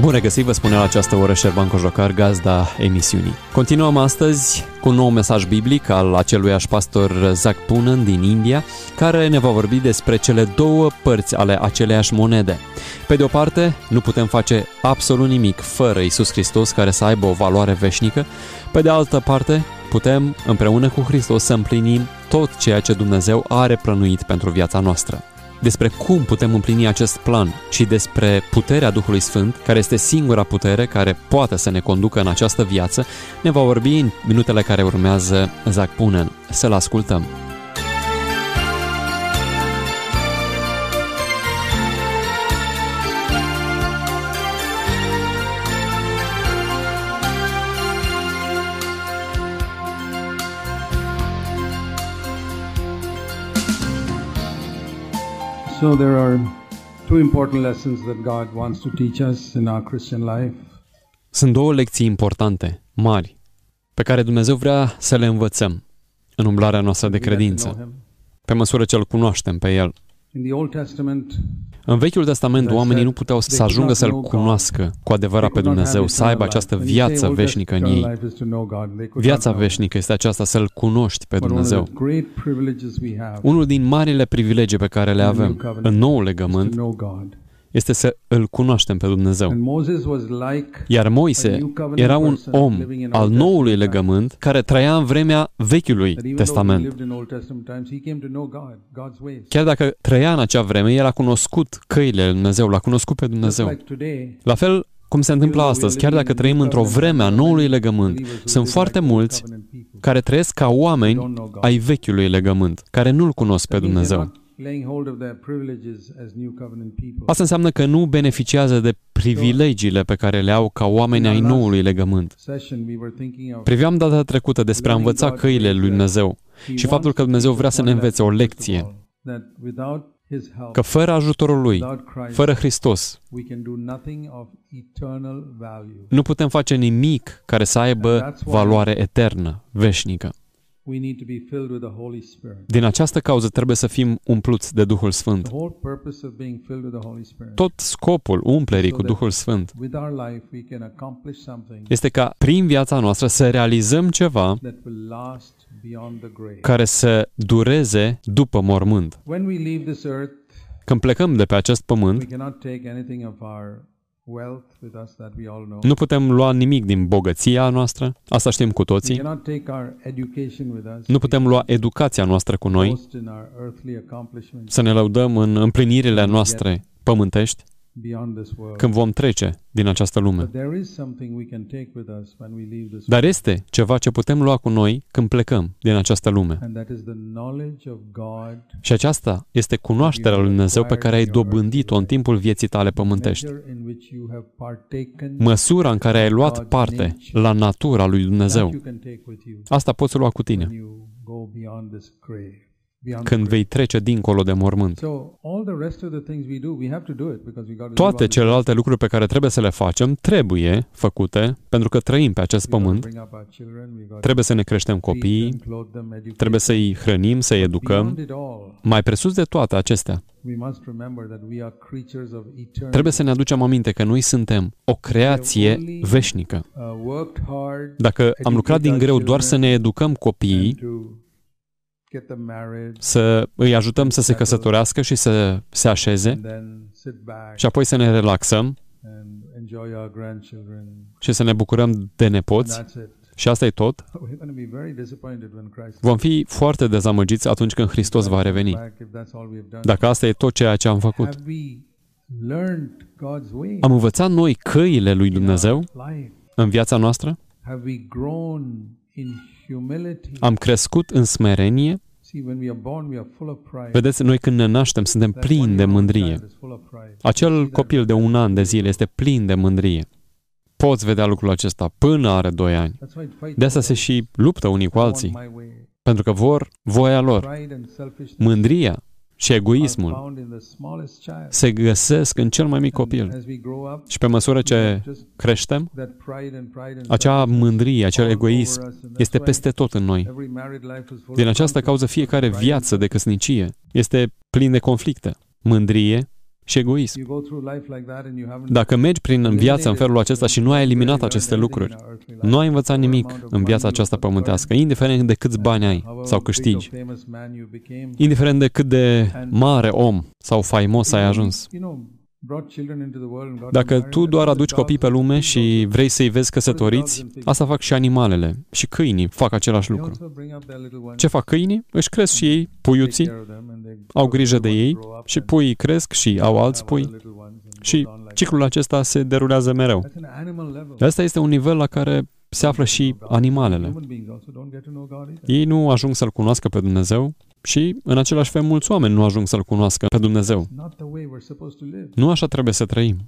Bun regăsit, vă spune la această oră Șerban Cojocar, gazda emisiunii. Continuăm astăzi cu un nou mesaj biblic al aceluiași pastor Zac Poonen din India, care ne va vorbi despre cele două părți ale aceleiași monede. Pe de o parte, nu putem face absolut nimic fără Iisus Hristos care să aibă o valoare veșnică. Pe de altă parte, putem împreună cu Hristos să împlinim tot ceea ce Dumnezeu are plănuit pentru viața noastră. Despre cum putem împlini acest plan și despre puterea Duhului Sfânt, care este singura putere care poate să ne conducă în această viață, ne va vorbi în minutele care urmează Zac Poonen. Să-l ascultăm! So there are two important lessons that God wants to teach us in our Christian life. Sunt două lecții importante, mari, pe care Dumnezeu vrea să le învățăm în umblarea noastră de credință, pe măsură ce îl cunoaștem pe El. In the Old Testament, în Vechiul Testament, oamenii nu puteau să ajungă să-L cunoască cu adevărat pe Dumnezeu, să aibă această viață veșnică în ei. Viața veșnică este aceasta, să-L cunoști pe Dumnezeu. Unul din marile privilegii pe care le avem în noul legământ este să îl cunoaștem pe Dumnezeu. Iar Moise era un om al noului legământ care trăia în vremea Vechiului Testament. Chiar dacă trăia în acea vreme, el a cunoscut căile lui Dumnezeu, l-a cunoscut pe Dumnezeu. La fel cum se întâmplă astăzi, chiar dacă trăim într-o vreme a noului legământ, sunt foarte mulți care trăiesc ca oameni ai Vechiului legământ, care nu-L cunosc pe Dumnezeu. Asta înseamnă că nu beneficiază de privilegiile pe care le au ca oameni ai noului legământ. Priveam data trecută despre a învăța căile lui Dumnezeu și faptul că Dumnezeu vrea să ne învețe o lecție, că fără ajutorul Lui, fără Hristos, nu putem face nimic care să aibă valoare eternă, veșnică. Din această cauză trebuie să fim umpluți de Duhul Sfânt. Tot scopul umplerii cu Duhul Sfânt este ca prin viața noastră să realizăm ceva care să dureze după mormânt. Când plecăm de pe acest pământ, nu putem lua nimic din bogăția noastră, asta știm cu toții. Nu putem lua educația noastră cu noi, să ne lăudăm în împlinirile noastre pământești, când vom trece din această lume. Dar este ceva ce putem lua cu noi când plecăm din această lume. Și aceasta este cunoașterea lui Dumnezeu pe care ai dobândit-o în timpul vieții tale pământești. Măsura în care ai luat parte la natura lui Dumnezeu. Asta poți lua cu tine când vei trece dincolo de mormânt. Toate celelalte lucruri pe care trebuie să le facem, trebuie făcute, pentru că trăim pe acest pământ. Trebuie să ne creștem copiii, trebuie să-i hrănim, să-i educăm. Mai presus de toate acestea, trebuie să ne aducem aminte că noi suntem o creație veșnică. Dacă am lucrat din greu doar să ne educăm copiii, să îi ajutăm să se căsătorească și să se așeze și apoi să ne relaxăm și să ne bucurăm de nepoți și asta e tot, vom fi foarte dezamăgiți atunci când Hristos va reveni. Dacă asta e tot ceea ce am făcut. Am învățat noi căile lui Dumnezeu în viața noastră? Am crescut în smerenie? Vedeți, noi când ne naștem suntem plini de mândrie. Acel copil de 1 an de zile este plin de mândrie. Poți vedea lucrul acesta până are 2 ani. De asta se și luptă unii cu alții. Pentru că vor voia lor. Mândria și egoismul se găsesc în cel mai mic copil. Și pe măsură ce creștem, acea mândrie, acel egoism este peste tot în noi. Din această cauză, fiecare viață de căsnicie este plin de conflicte. Mândrie și egoism. You go through life like that and you haven't Dacă mergi prin viața în felul acesta și nu ai eliminat aceste lucruri, nu ai învățat nimic în viața aceasta pământească, indiferent de câți bani ai sau câștigi, indiferent de cât de mare om sau faimos ai ajuns. Dacă tu doar aduci copii pe lume și vrei să-i vezi căsătoriți, asta fac și animalele. Și câinii fac același lucru. Ce fac câinii? Își cresc și ei puiuții, au grijă de ei și puii cresc și au alți pui. Și ciclul acesta se derulează mereu. Asta este un nivel la care se află și animalele. Ei nu ajung să-L cunoască pe Dumnezeu și, în același fel, mulți oameni nu ajung să-L cunoască pe Dumnezeu. Nu așa trebuie să trăim.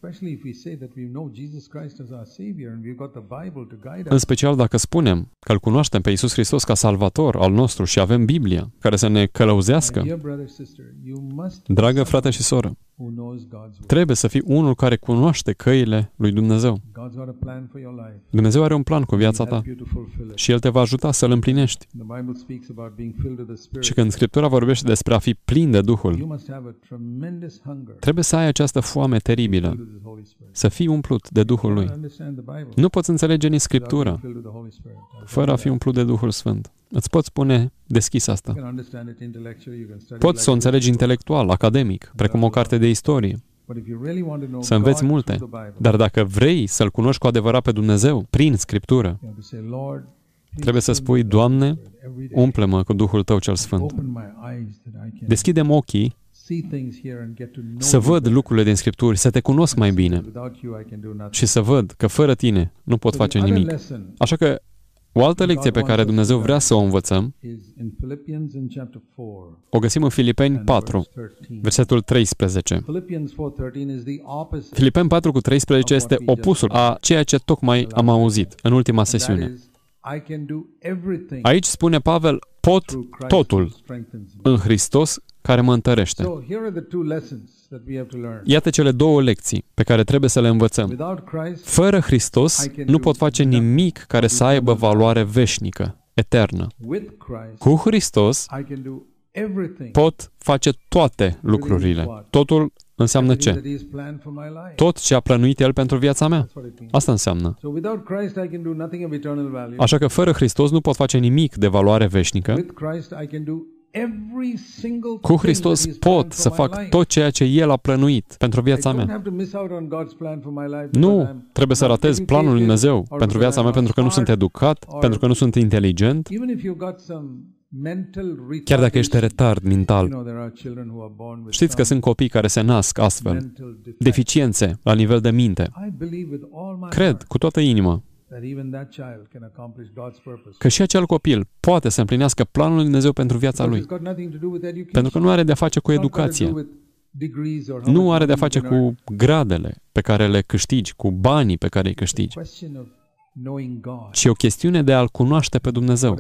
În special dacă spunem că Îl cunoaștem pe Iisus Hristos ca Salvator al nostru și avem Biblia care să ne călăuzească. Dragă frate și soră, trebuie să fii unul care cunoaște căile lui Dumnezeu. Dumnezeu are un plan cu viața ta și El te va ajuta să-L împlinești. Și când Scriptura vorbește despre a fi plin de Duhul, trebuie să ai această foame teribilă, să fii umplut de Duhul Lui. Nu poți înțelege nici Scriptura fără a fi umplut de Duhul Sfânt. Îți poți spune deschis asta. Poți să o înțelegi intelectual, academic, precum o carte de istorie, să înveți multe. Dar dacă vrei să-L cunoști cu adevărat pe Dumnezeu, prin Scriptură, trebuie să spui, Doamne, umple-mă cu Duhul Tău cel Sfânt. Deschide-mi ochii să văd lucrurile din Scripturi, să te cunosc mai bine și să văd că fără Tine nu pot face nimic. Așa că o altă lecție pe care Dumnezeu vrea să o învățăm o găsim în Filipeni 4, versetul 13. Filipeni 4 cu 13 este opusul a ceea ce tocmai am auzit în ultima sesiune. Aici spune Pavel, pot totul în Hristos care mă întărește. Iată cele două lecții pe care trebuie să le învățăm. Fără Hristos nu pot face nimic care să aibă valoare veșnică, eternă. Cu Hristos pot face toate lucrurile. Totul înseamnă ce? Tot ce a plănuit El pentru viața mea. Asta înseamnă. Așa că fără Hristos nu pot face nimic de valoare veșnică. Cu Hristos pot să fac tot ceea ce El a plănuit pentru viața mea. Nu trebuie să ratez planul lui Dumnezeu pentru viața mea pentru că nu sunt educat, pentru că nu sunt inteligent. Chiar dacă ești retard mental, știți că sunt copii care se nasc astfel, deficiențe la nivel de minte. Cred cu toată inima că și acel copil poate să împlinească planul lui Dumnezeu pentru viața lui. Pentru că nu are de-a face cu educație. Nu are de-a face cu gradele pe care le câștigi, cu banii pe care îi câștigi. Ci e o chestiune de a-L cunoaște pe Dumnezeu.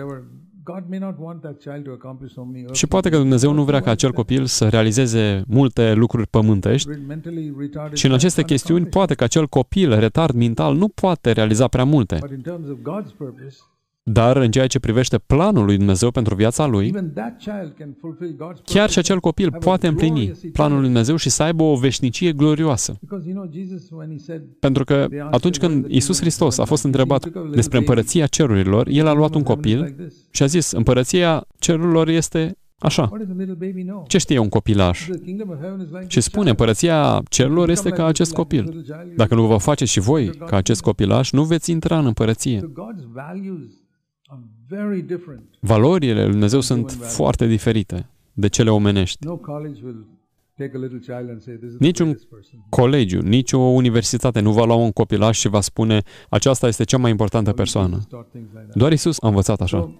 Și poate că Dumnezeu nu vrea ca acel copil să realizeze multe lucruri pământești și în aceste chestiuni poate că acel copil retard mental nu poate realiza prea multe. Dar în ceea ce privește planul lui Dumnezeu pentru viața lui, chiar și acel copil poate împlini planul lui Dumnezeu și să aibă o veșnicie glorioasă. Pentru că atunci când Iisus Hristos a fost întrebat despre împărăția cerurilor, El a luat un copil și a zis, împărăția cerurilor este așa. Ce știe un copilaș? Și spune, împărăția cerurilor este ca acest copil. Dacă nu vă faceți și voi ca acest copilaș, nu veți intra în împărăție. Valorile lui Dumnezeu sunt foarte diferite de cele omenești. Niciun colegiu, nicio universitate nu va lua un copilaș și va spune aceasta este cea mai importantă persoană. Doar Iisus a învățat așa.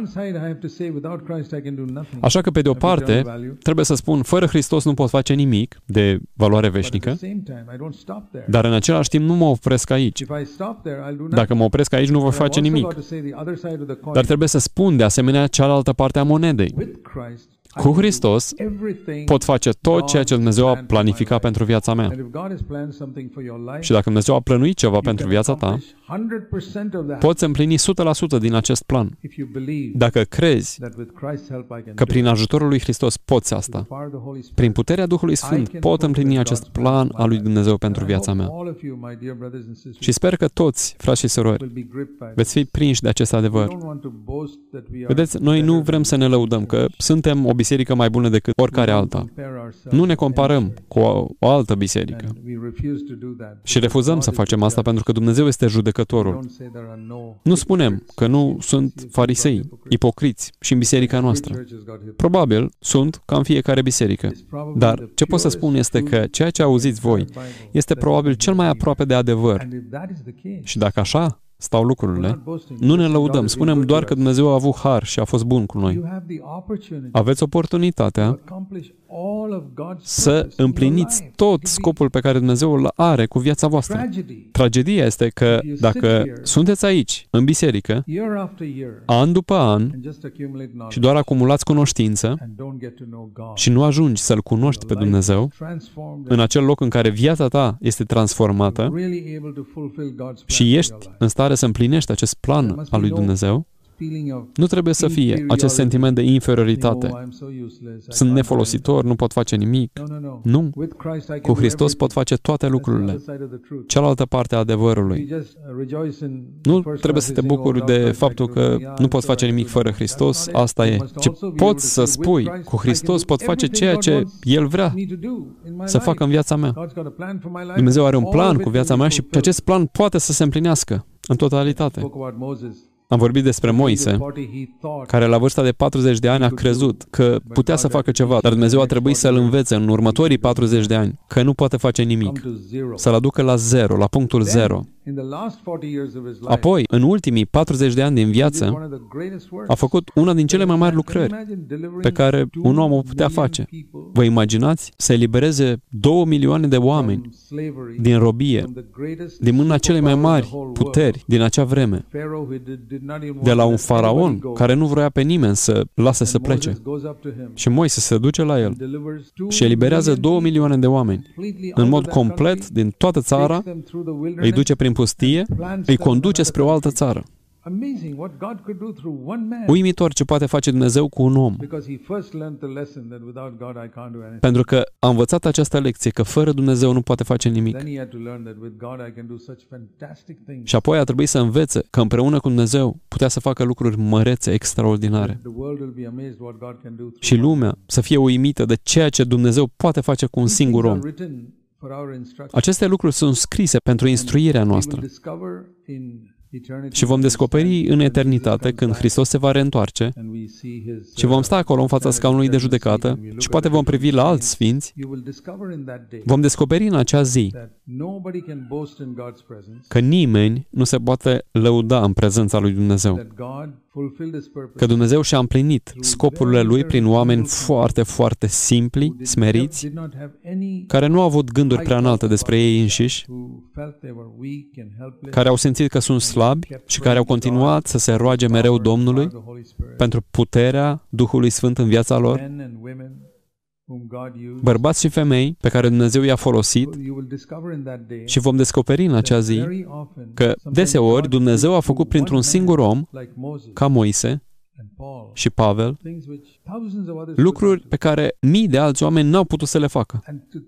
Așa că, pe de o parte, trebuie să spun, fără Hristos nu pot face nimic de valoare veșnică, dar în același timp nu mă opresc aici. Dacă mă opresc aici, nu voi face nimic. Dar trebuie să spun, de asemenea, cealaltă parte a monedei. Cu Hristos pot face tot ceea ce Dumnezeu a planificat pentru viața mea. Și dacă Dumnezeu a plănuit ceva pentru viața ta, poți împlini 100% din acest plan. Dacă crezi că prin ajutorul lui Hristos poți asta, prin puterea Duhului Sfânt pot împlini acest plan al lui Dumnezeu pentru viața mea. Și sper că toți, frați și surori, veți fi prinși de acest adevăr. Vedeți, noi nu vrem să ne lăudăm că suntem o biserică mai bună decât oricare alta. Nu ne comparăm cu o altă biserică. Și refuzăm să facem asta pentru că Dumnezeu este judecătorul. Nu spunem că nu sunt farisei, ipocriți și în biserica noastră. Probabil sunt ca în fiecare biserică. Dar ce pot să spun este că ceea ce auziți voi este probabil cel mai aproape de adevăr. Și dacă așa stau lucrurile, nu ne lăudăm, spunem doar că Dumnezeu a avut har și a fost bun cu noi. Aveți oportunitatea să împliniți tot scopul pe care Dumnezeu îl are cu viața voastră. Tragedia este că dacă sunteți aici, în biserică, an după an, și doar acumulați cunoștință și nu ajungi să-L cunoști pe Dumnezeu, în acel loc în care viața ta este transformată și ești în stare să împlinești acest plan al lui Dumnezeu, nu trebuie să fie acest sentiment de inferioritate. Sunt nefolositor, nu pot face nimic. Nu. Cu Hristos pot face toate lucrurile. Cealaltă parte a adevărului. Nu trebuie să te bucuri de faptul că nu poți face nimic fără Hristos, asta e. Ci poți să spui, cu Hristos pot face ceea ce El vrea să facă în viața mea. Dumnezeu are un plan cu viața mea și acest plan poate să se împlinească în totalitate. Am vorbit despre Moise, care la vârsta de 40 de ani a crezut că putea să facă ceva, dar Dumnezeu a trebuit să-l învețe în următorii 40 de ani că nu poate face nimic, să-l aducă la zero, la punctul zero. Apoi, în ultimii 40 de ani din viață, a făcut una din cele mai mari lucrări pe care un om o putea face. Vă imaginați să elibereze 2 milioane de oameni din robie, din mâna celei mai mari puteri din acea vreme, de la un faraon care nu vroia pe nimeni să lase să plece. Și Moise se duce la el și eliberează 2 milioane de oameni în mod complet din toată țara, îi duce prin pustie, îi conduce spre o altă țară. Uimitor ce poate face Dumnezeu cu un om. Pentru că a învățat această lecție că fără Dumnezeu nu poate face nimic. Și apoi a trebuit să învețe că împreună cu Dumnezeu putea să facă lucruri mărețe, extraordinare. Și lumea să fie uimită de ceea ce Dumnezeu poate face cu un singur om. Aceste lucruri sunt scrise pentru instruirea noastră. Și vom descoperi în eternitate, când Hristos se va reîntoarce, și vom sta acolo în fața scaunului de judecată și poate vom privi la alți sfinți, vom descoperi în acea zi că nimeni nu se poate lăuda în prezența lui Dumnezeu. Că Dumnezeu și-a împlinit scopurile Lui prin oameni foarte, foarte simpli, smeriți, care nu au avut gânduri prea înalte despre ei înșiși, care au simțit că sunt slabi și care au continuat să se roage mereu Domnului pentru puterea Duhului Sfânt în viața lor, bărbați și femei pe care Dumnezeu i-a folosit, și vom descoperi în acea zi că deseori Dumnezeu a făcut printr-un singur om, ca Moise și Pavel, lucruri pe care mii de alți oameni n-au putut să le facă.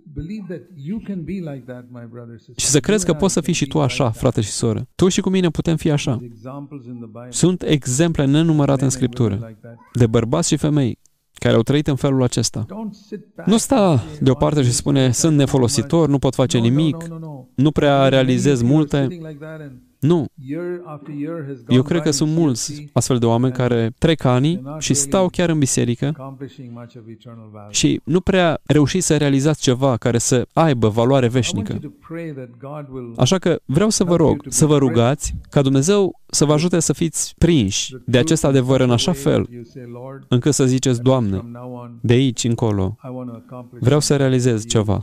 Și să crezi că poți să fii și tu așa, frate și soră. Tu și cu mine putem fi așa. Sunt exemple nenumărate în Scriptură de bărbați și femei care au trăit în felul acesta. Nu sta deoparte și spune, sunt nefolositor, nu pot face nimic, nu prea realizez multe. Nu. Eu cred că sunt mulți astfel de oameni care trec ani și stau chiar în biserică și nu prea reușiți să realizați ceva care să aibă valoare veșnică. Așa că vreau să vă rog, să vă rugați ca Dumnezeu să vă ajute să fiți prinși de acest adevăr în așa fel încât să ziceți, Doamne, de aici încolo vreau să realizez ceva.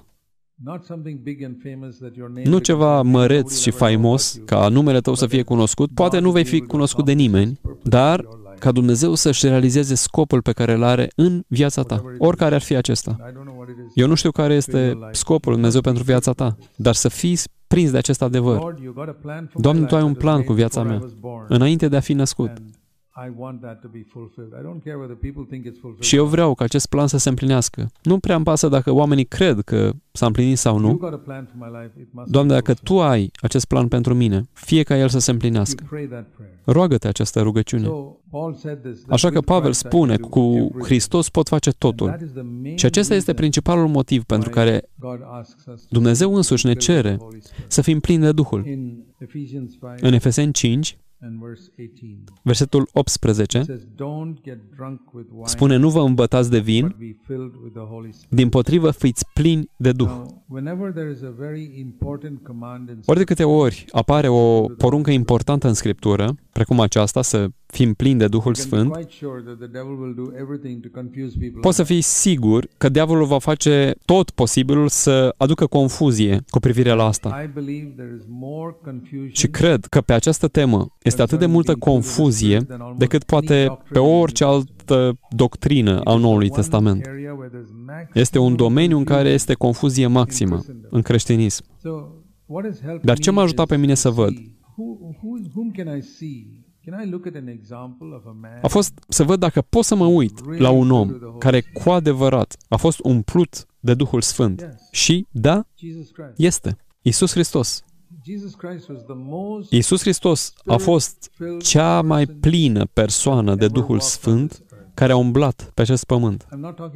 Nu ceva măreț și faimos, ca numele tău să fie cunoscut, poate nu vei fi cunoscut de nimeni, dar ca Dumnezeu să-și realizeze scopul pe care îl are în viața ta, oricare ar fi acesta. Eu nu știu care este scopul lui Dumnezeu pentru viața ta, dar să fii prins de acest adevăr. Doamne, Tu ai un plan cu viața mea, înainte de a fi născut. Și eu vreau ca acest plan să se împlinească. Nu prea îmi pasă dacă oamenii cred că s-a împlinit sau nu. Doamne, dacă Tu ai acest plan pentru mine, fie ca el să se împlinească. Roagă-te această rugăciune. Așa că Pavel spune, cu Hristos pot face totul. Și acesta este principalul motiv pentru care Dumnezeu însuși ne cere să fim plini de Duhul. În Efeseni 5, versetul 18, spune, nu vă îmbătați de vin, dimpotrivă fiți plini de Duh. Ori de câte ori apare o poruncă importantă în Scriptură, precum aceasta, să fim plini de Duhul Sfânt, poți să fii sigur că diavolul va face tot posibilul să aducă confuzie cu privire la asta. Și cred că pe această temă este atât de multă confuzie decât poate pe orice altă doctrină a Noului Testament. Este un domeniu în care este confuzie maximă în creștinism. Dar ce m-a ajutat pe mine să văd? A fost să văd dacă pot să mă uit la un om care cu adevărat a fost umplut de Duhul Sfânt. Și, da, este. Iisus Hristos. Iisus Hristos a fost cea mai plină persoană de Duhul Sfânt care a umblat pe acest pământ.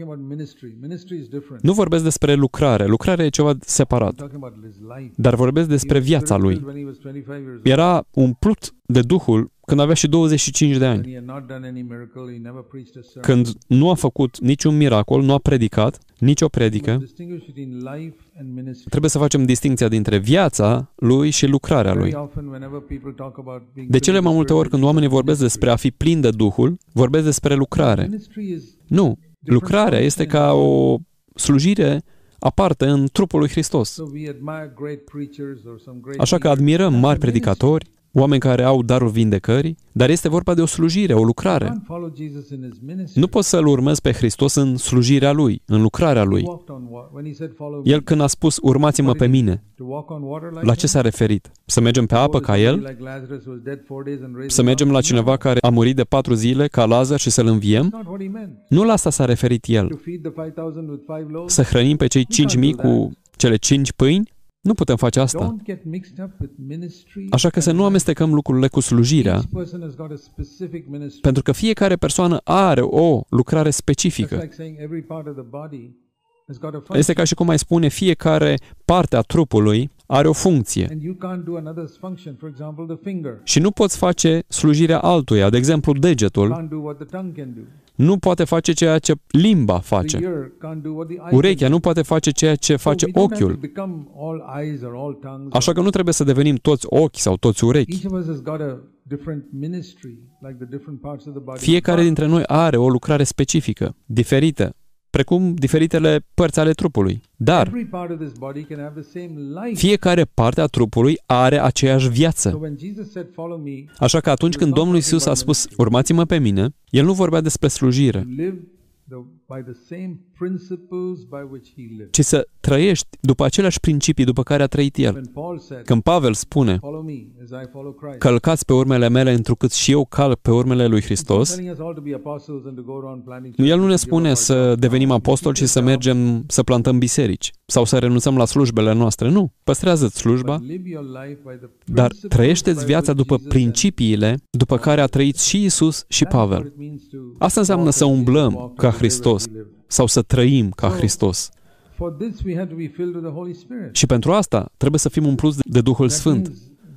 Nu vorbesc despre lucrare. Lucrarea e ceva separat. Dar vorbesc despre viața lui. Era umplut de Duhul când avea și 25 de ani. Când nu a făcut niciun miracol, nu a predicat, nicio predică, trebuie să facem distincția dintre viața lui și lucrarea lui. De cele mai multe ori când oamenii vorbesc despre a fi plin de Duhul, vorbesc despre lucrare. Nu. Lucrarea este ca o slujire aparte în trupul lui Hristos. Așa că admirăm mari predicatori, oameni care au darul vindecării, dar este vorba de o slujire, o lucrare. Nu poți să-L urmezi pe Hristos în slujirea Lui, în lucrarea Lui. El când a spus, urmați-mă pe mine, la ce s-a referit? Să mergem pe apă ca El? Să mergem la cineva care a murit de 4 zile, ca Lazar, și să-L înviem? Nu la asta s-a referit El. Să hrănim pe cei 5.000 cu cele 5 pâini? Nu putem face asta. Așa că să nu amestecăm lucrurile cu slujirea, pentru că fiecare persoană are o lucrare specifică. Este ca și cum ai spune, fiecare parte a trupului are o funcție. Și nu poți face slujirea altuia. De exemplu, degetul nu poate face ceea ce limba face. Urechea nu poate face ceea ce face ochiul. Așa că nu trebuie să devenim toți ochi sau toți urechi. Fiecare dintre noi are o lucrare specifică, diferită, precum diferitele părți ale trupului. Dar fiecare parte a trupului are aceeași viață. Așa că atunci când Domnul Iisus a spus, urmați-mă pe mine, El nu vorbea despre slujire, ci să trăiești după aceleași principii după care a trăit El. Când Pavel spune, călcați pe urmele mele întrucât și eu calc pe urmele lui Hristos, El nu ne spune să devenim apostoli și să mergem să plantăm biserici sau să renunțăm la slujbele noastre. Nu. Păstrează-ți slujba, dar trăiește-ți viața după principiile după care a trăit și Iisus și Pavel. Asta înseamnă să umblăm ca Hristos sau să trăim ca Hristos. Și pentru asta trebuie să fim umpluți de Duhul Sfânt.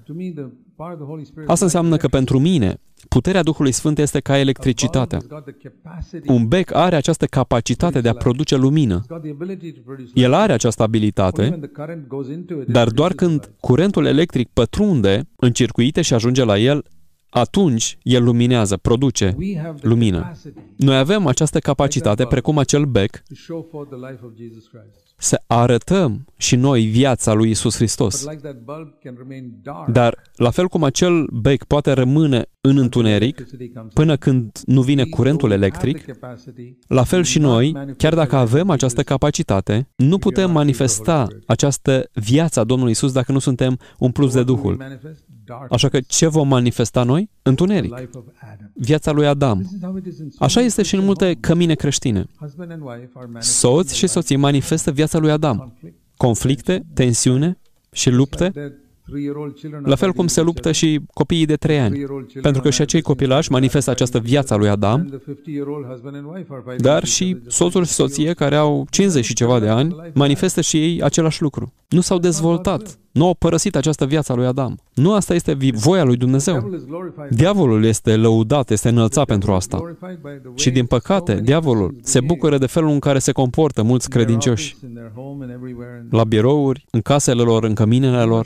Asta înseamnă că pentru mine, puterea Duhului Sfânt este ca electricitatea. Un bec are această capacitate de a produce lumină. El are această abilitate, dar doar când curentul electric pătrunde în circuite și ajunge la el, atunci el luminează, produce We have the lumină. capacity Noi avem această capacitate, precum acel bec, to show forth the life of Jesus Christ. să arătăm și noi viața lui Iisus Hristos. But like that bulb can remain dark Dar, la fel cum acel bec poate rămâne în întuneric electricity comes până când nu vine in. curentul We have electric, the capacity la fel și noi, chiar dacă avem această capacitate, nu putem manifesta această viață a Domnului Iisus dacă nu suntem umpluți de to Duhul. manifest dark Așa că ce vom manifesta noi? Întuneric. life of Adam. Viața lui Adam. This is how it is in so Așa many este și în Christian multe homes. cămine creștine. Husband and wife are manifesting Soți și soții manifestă viața lui Adam. conflict. Conflicte, tensiune și lupte, Their 3-year-old children la fel cum se luptă și copiii de 3 ani. Pentru că și acei copilași manifestă această viață a lui Adam, dar și soțul și soție care au 50 și ceva de ani manifestă și ei același lucru. Nu s-au dezvoltat, nu au părăsit această viață a lui Adam. Nu asta este voia lui Dumnezeu. Diavolul este lăudat, este înălțat pentru asta. Și din păcate, diavolul se bucură de felul în care se comportă mulți credincioși la birouri, în casele lor, în căminele lor.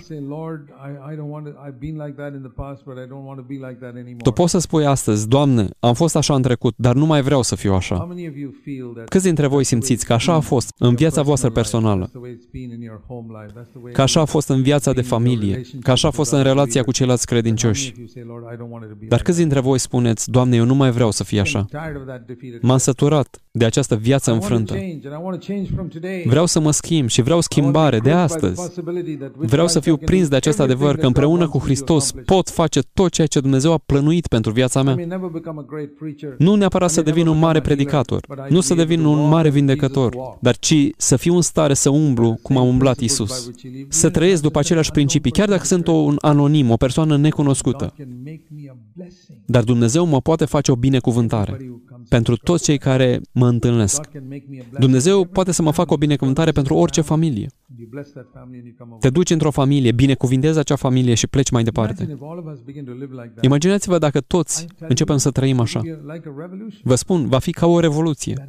Tu poți să spui astăzi, Doamne, am fost așa în trecut, dar nu mai vreau să fiu așa. Câți dintre voi simțiți că așa a fost în viața voastră personală, că așa a fost în viața de familie, că așa a fost în relația cu ceilalți credincioși? Dar câți dintre voi spuneți, Doamne, eu nu mai vreau să fie așa. M-am săturat de această viață înfrântă. Vreau să mă schimb și vreau schimbare de astăzi. Vreau să fiu prins de acest adevăr că împreună cu Hristos pot face tot ceea ce Dumnezeu a plănuit pentru viața mea. Nu neapărat să devin un mare predicator, nu să devin un mare vindecător, dar ci să fiu în stare să umblu cum a umblat Iisus. Să trăiesc după aceleași principii, chiar dacă sunt un anonim, o persoană necunoscută. Dar Dumnezeu mă poate face o binecuvântare pentru toți cei care mă întâlnesc. Dumnezeu poate să mă facă o binecuvântare pentru orice familie. Te duci într-o familie, binecuvintezi acea familie și pleci mai departe. Imaginați-vă dacă toți începem să trăim așa. Vă spun, va fi ca o revoluție.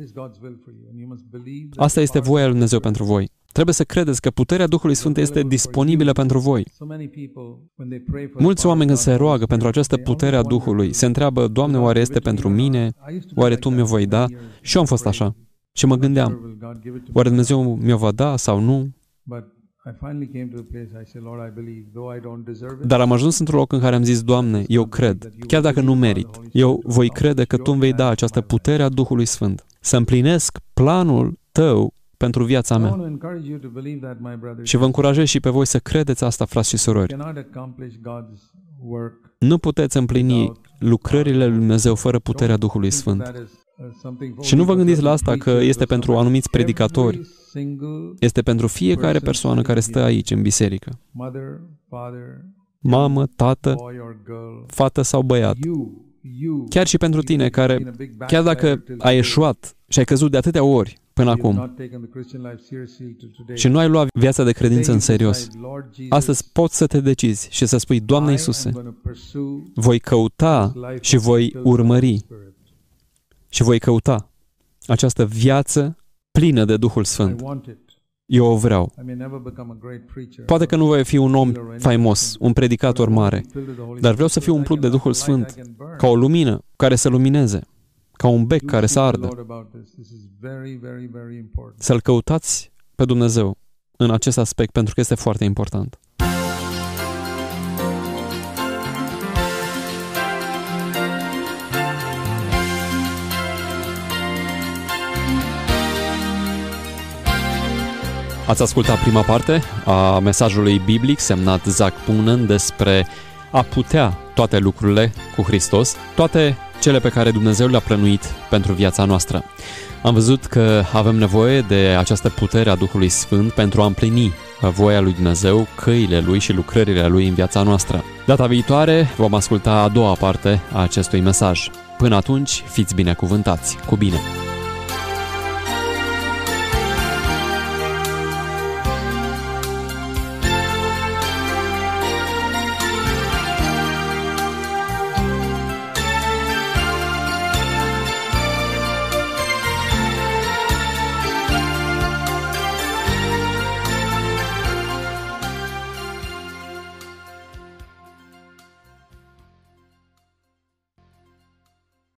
Asta este voia lui Dumnezeu pentru voi. Trebuie să credeți că puterea Duhului Sfânt este disponibilă pentru voi. Mulți oameni când se roagă pentru această putere a Duhului, se întreabă, Doamne, oare este pentru mine? Oare Tu mi-o voi da? Și eu am fost așa. Și mă gândeam, oare Dumnezeu mi-o va da sau nu? Dar am ajuns într-un loc în care am zis, Doamne, eu cred, chiar dacă nu merit, eu voi crede că Tu îmi vei da această putere a Duhului Sfânt, să împlinesc planul Tău pentru viața mea. Și vă încurajez și pe voi să credeți asta, frați și surori. Nu puteți împlini lucrările lui Dumnezeu fără puterea Duhului Sfânt. Și nu vă gândiți la asta că este pentru anumiți predicatori. Este pentru fiecare persoană care stă aici, în biserică. Mamă, tată, fată sau băiat. Chiar și pentru tine, care, chiar dacă ai eșuat și ai căzut de atâtea ori până acum și nu ai luat viața de credință în serios, astăzi poți să te decizi și să spui, Doamne Iisuse, voi căuta și voi urmări și voi căuta această viață plină de Duhul Sfânt. Eu o vreau. Poate că nu voi fi un om faimos, un predicator mare, dar vreau să fiu umplut de Duhul Sfânt, ca o lumină care să lumineze, ca un bec care să ardă. Să-L căutați pe Dumnezeu în acest aspect, pentru că este foarte important. Ați ascultat prima parte a mesajului biblic semnat Zac Poonen despre a putea toate lucrurile cu Hristos, toate cele pe care Dumnezeu le-a plănuit pentru viața noastră. Am văzut că avem nevoie de această putere a Duhului Sfânt pentru a împlini voia lui Dumnezeu, căile Lui și lucrările Lui în viața noastră. Data viitoare vom asculta a doua parte a acestui mesaj. Până atunci, fiți binecuvântați. Cu bine!